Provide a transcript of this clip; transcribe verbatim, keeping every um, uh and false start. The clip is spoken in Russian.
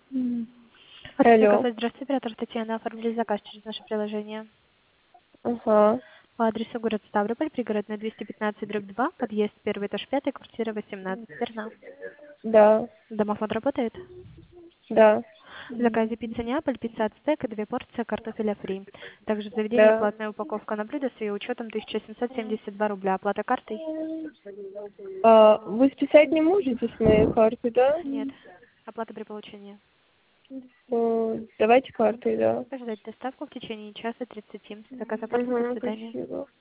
М. Хотите Алло. заказать, здравствуйте, оператор Татьяна, оформили заказ через наше приложение. Ага. По адресу город Ставрополь, пригородный двести пятнадцать, дробь два, подъезд первый этаж пятый, квартира восемнадцать, верно? Да. Домофон работает? Да. В заказе пицца Неаполь, пицца от стейк и две порции картофеля фри. Также в заведении Да. платная упаковка на блюдо с ее учетом тысяча семьсот семьдесят два рубля. Оплата картой? А, вы списать не можете с моей карты, да? Нет. Оплата при получении. О, давайте картой, да. Ожидать доставку в течение часа тридцати. Заказ оформлен, до Угу, свидания. спасибо.